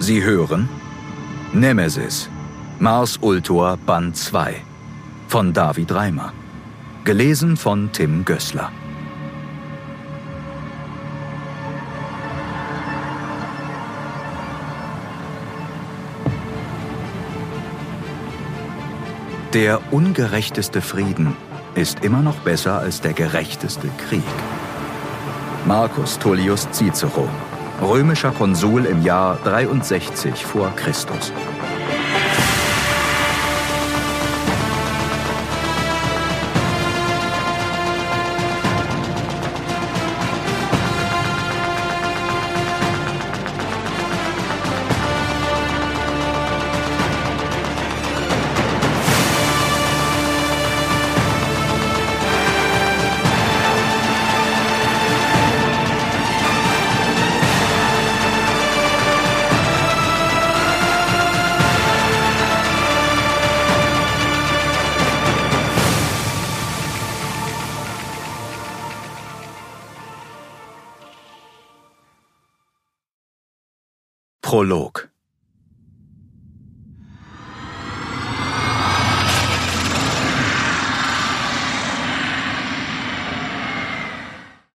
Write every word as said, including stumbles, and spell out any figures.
Sie hören Nemesis, Mars Ultor Band zwei von David Reimer. Gelesen von Tim Gößler. Der ungerechteste Frieden ist immer noch besser als der gerechteste Krieg. Marcus Tullius Cicero, römischer Konsul im Jahr dreiundsechzig vor Christus. Prolog.